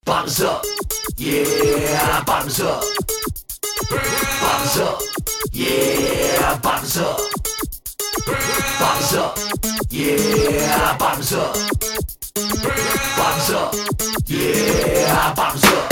Bottoms up, yeah, bottoms up. Bottoms up, yeah, bottoms up. Bottoms up, yeah, bottoms up. Bottoms up, yeah, bottoms up.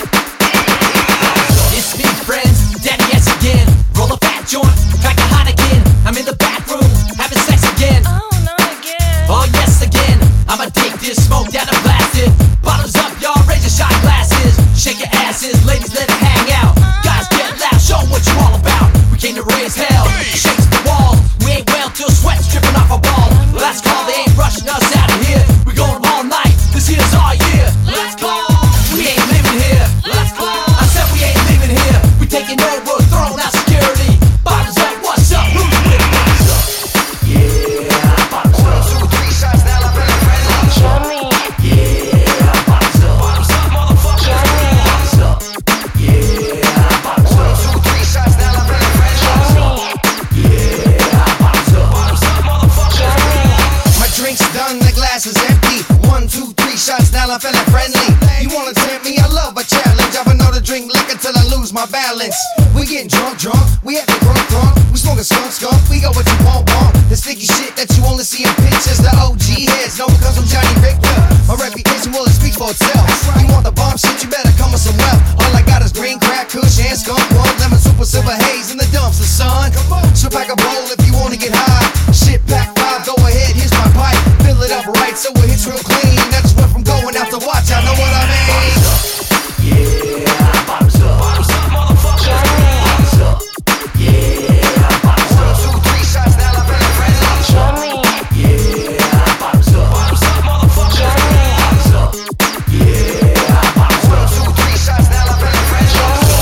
It's me, friends, Daddy S again. Roll a fat joint, crack a Heineken. I'm in the bathroom, having sex again. Oh, not again. Oh, yes, again. I'm addicted, smoked out and blasted. Bottoms up, y'all, raise your shot glasses. Shake your asses, ladies, let it hang out. Guys, get loud, show 'em what you all about. We came to raise hell, shakes the wall. We ain't well till sweat's dripping off our ball. Last call, they ain't rushing us out of here. We going all night, this here's our year. Let's go. We ain't living here. Let's go. I said we ain't living here. We taking over, throwing out security. Bottoms up, what's up? Who's with me? Bottoms up, yeah, bottoms up. 1, 2, 3 shots, now I'm feeling friendly. Show me. Yeah, bottoms up. Bottoms up, motherfucker. Show me. Bottoms up, yeah, bottoms 1, up. 2, 3 shots, now I'm feeling friendly. Show me. Yeah, bottoms up. Bottoms up, motherfucker. Show me. My drink's done, the glass is empty. 1, 2, 3 shots, now I'm feeling friendly. You wanna tempt me? I love a challenge. I know to drink liquor till I lose my balance. We getting drunk, we having drunk. We smoking skunk. We got what you want. The sticky shit that you only see in pictures. The OG heads know because I'm Johnny Richter. My reputation will speak for itself. You want the bomb shit? You better come with some wealth. All I got is green crack, kush, and skunk. One lemon, super silver haze in the dumpster, son. So pack a bowl if you wanna get high. Shit, pack 5, go ahead, here's my pipe. Fill it up right so it hits real clean. I just went from going out to watch, I know what I mean. Yeah, bottoms up. Bottoms up, motherfucker. Show me. Bottoms up, yeah, bottoms 1, up. 2, 3 shots, now I'm feeling friendly. Show me. Yeah, bottoms up. Bottoms up, motherfucker. Show me. Bottoms up, yeah, bottoms 1, up. 2, 3 shots, now I'm feeling friendly.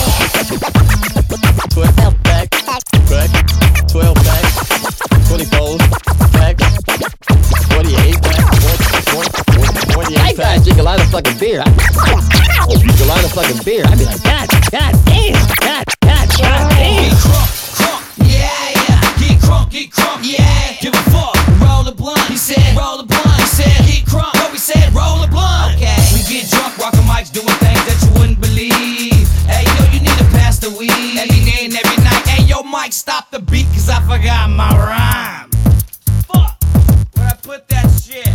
12 pack, 12 pack, 24 pack, 48 pack, 48 Hey guys, drink a lot of fucking beer. Drink a lot of fucking beer. I'd be like, God damn, God damn. Crunk, yeah. Get crunk, yeah. Give a fuck, roll a blunt. He said, roll a blunt. He said, get crunk. No, he said, roll a blunt. Okay. We get drunk, rockin' mics, doing things that you wouldn't believe. Hey, yo, you need to pass the weed. Every day and every night. Hey, yo, Mike, stop the beat, cause I forgot my rhyme. Fuck, where'd I put that shit?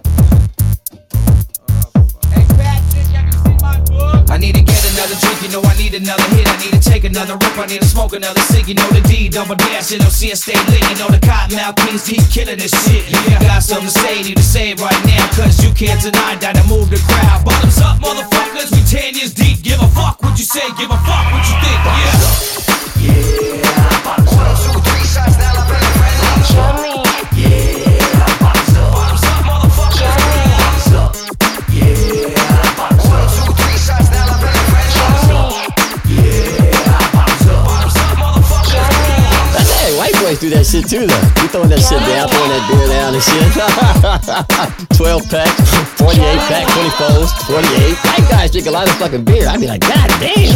Hey, Patrick, I can see my book. I need to get another drink, you know I need another hit. I need to take another rip, I need to smoke another cig. You know the D, double dash, you know see it stay lit. You know the Cottonmouth Kings keep killing this shit. If you got something to say, need to say it right now. Cause you can't deny that I move the crowd. Bottoms up, motherfuckers, we 10 years deep. Give a fuck what you say, give a fuck what you think, yeah. Yeah, bottoms 1, up. 2, 3 shots, now I'm feeling friendly. Show me. Yeah, bottoms up. Bottoms up, motherfucker. Show me. Bottoms up. Yeah, bottoms 1, up. 2, 3 shots, now I'm feeling friendly. Show me. Yeah, bottoms up. Bottoms up, motherfucker. Show me. Hey, white boys do that shit too though. We throwing that shit down, throwing that beer down and shit. 12 pack, 48 pack, 24s, 48. White guys drink a lot of fucking beer. I'd be like, God damn.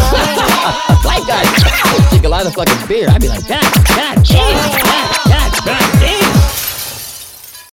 White guys drink a lot of fucking beer. I'd be like, God damn. God damn.